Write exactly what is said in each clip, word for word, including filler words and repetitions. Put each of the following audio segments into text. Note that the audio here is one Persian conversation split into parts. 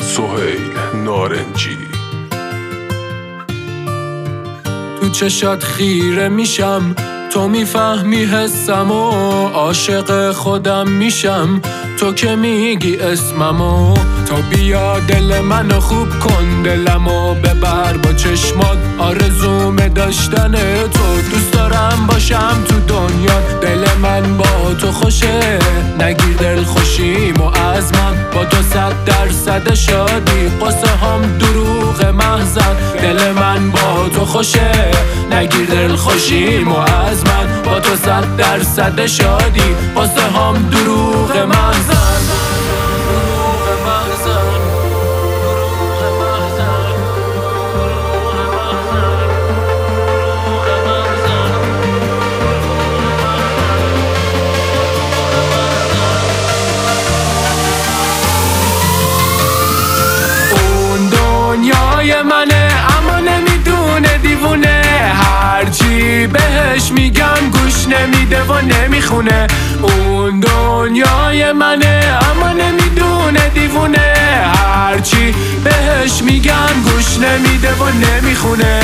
سهیل نارنجی. تو چشات خیره میشم، تو میفهمی حسم و عاشق خودم میشم، تو که میگی اسممو. تو بیا دل منو خوب کن، دلمو ببر با چشمات، آرزوم داشتن تو. دوست دارم باشم تو دنیا، دل من با تو خوشه، نگیر دل خوشیم و از من با تو صد درصد شادی. قصه هم دروغ محضن، دل من با تو خوشه، نگیر دل خوشیم و از من با تو صد درصد شادی. قصه هم دروغ محضن. منه اما نمیدونه دیوونه، هرچی بهش میگم گوش نمیده و نمیخونه. اون دنیای منه اما نمیدونه دیوونه، هرچی بهش میگم گوش نمیده و نمیخونه.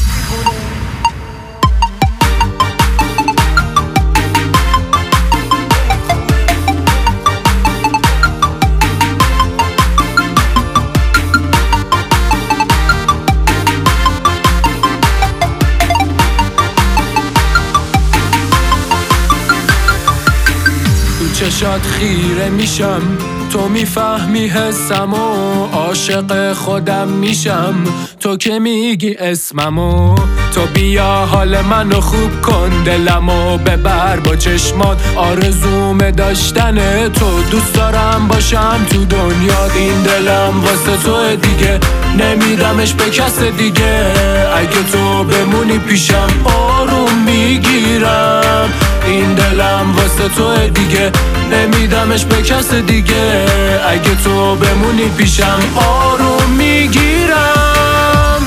چشات خیره میشم، تو میفهمی حسم و عاشق خودم میشم، تو که میگی اسممو. تو بیا حال منو خوب کن، دلمو ببر با چشمات، آرزوم داشتن تو. دوست دارم باشم تو دنیا، این دلم واسه تو دیگه، نمیدمش به کس دیگه. اگه تو بمونی پیشم آروم میگیرم، این دلم واسه تو دیگه، نمیدمش به کس دیگه. اگه تو بمونی پیشم آروم میگیرم.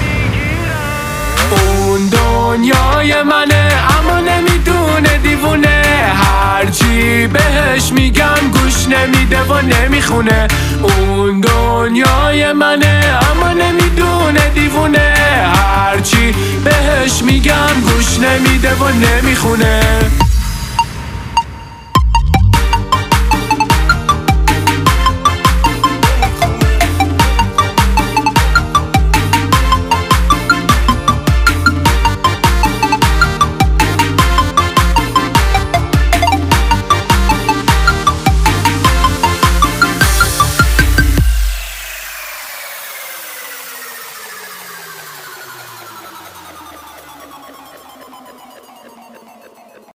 اون دنیای منه اما نمیدونه دیوونه، هرچی بهش میگم گوش نمیده و نمیخونه. اون دنیای منه اما نمیدونه دیوونه، هرچی بهش میگم گوش نمیده و نمیخونه.